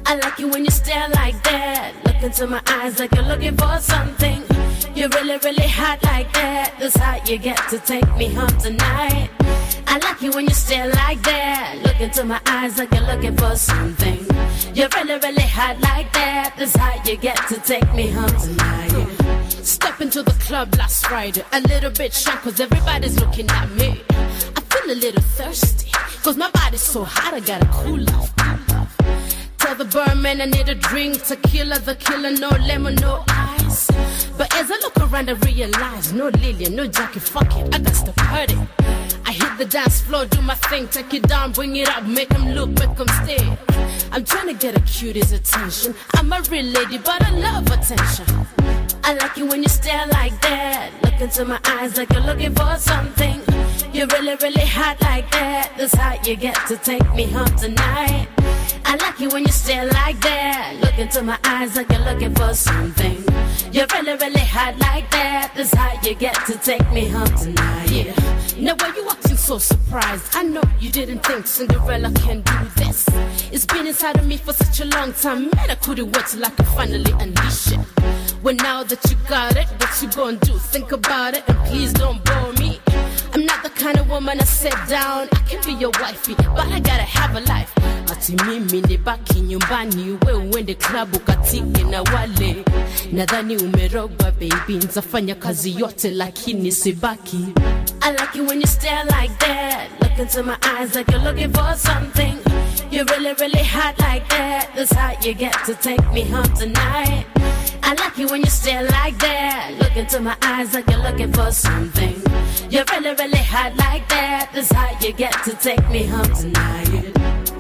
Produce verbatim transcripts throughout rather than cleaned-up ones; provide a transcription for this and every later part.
I like you when you stare like that. Look into my eyes like you're looking for something. You're really, really hot like that. That's how you get to take me home tonight. I like you when you stare like that. Look into my eyes like you're looking for something. You're really, really hot like that. That's how you get to take me home tonight. Step into the club last Friday, a little bit shy cause everybody's looking at me. I feel a little thirsty cause my body's so hot I gotta cool off. Tell the barman I need a drink, tequila, the killer, no lemon, no ice. But as I look around I realize, no Lillian, no Jackie, fuck it, I got to party. I hit the dance floor, do my thing, take it down, bring it up, make them look, make them stay. I'm trying to get a cutie's attention. I'm a real lady, but I love attention. I like you when you stare like that. Look into my eyes like you're looking for something. You're really, really hot like that. That's how you get to take me home tonight. I like you when you stare like that. Look into my eyes like you're looking for something. You're really, really hot like that. That's how you get to take me home tonight. Yeah. Now why you acting so surprised? I know you didn't think Cinderella can do this. It's been inside of me for such a long time. Man, I couldn't wait till I could finally unleash it. Well, now that you got it, what you gonna do? Think about it and please don't bore me. I'm not the kind of woman I sit down. I can be your wifey, but I gotta have a life. Ati mimi ni baki nyumbani, we uende klabu katike na wale. Nadhani umerogwa baby, nitafanya kazi yote lakini sibaki. I like you when you stare like that. Look into my eyes like you're looking for something. You're really, really hot like that. That's how you get to take me home tonight. I like you when you stare like that. Look into my eyes like you're looking for something. You're really, really hot like that. That's how you get to take me home tonight.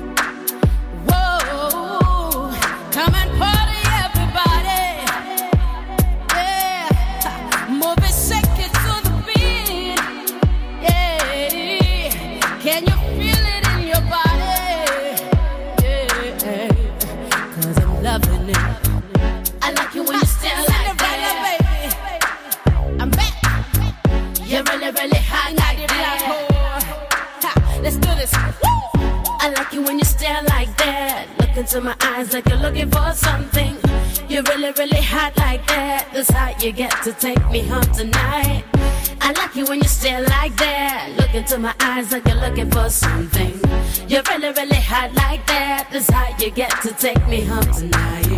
Whoa, come and party everybody. Yeah, move it, shake it to the beat. Yeah, can you feel it in your body? Yeah, cause I'm loving it. I like you when you stare like that, baby. I'm back. You're really, really hot like that. Let's do this. Woo! I like you when you stare like that. Look into my eyes like you're looking for something. You're really, really hot like that. That's how you get to take me home tonight. I like you when you stare like that. Look into my eyes like you're looking for something. You're really, really hot like that. That's how you get to take me home tonight.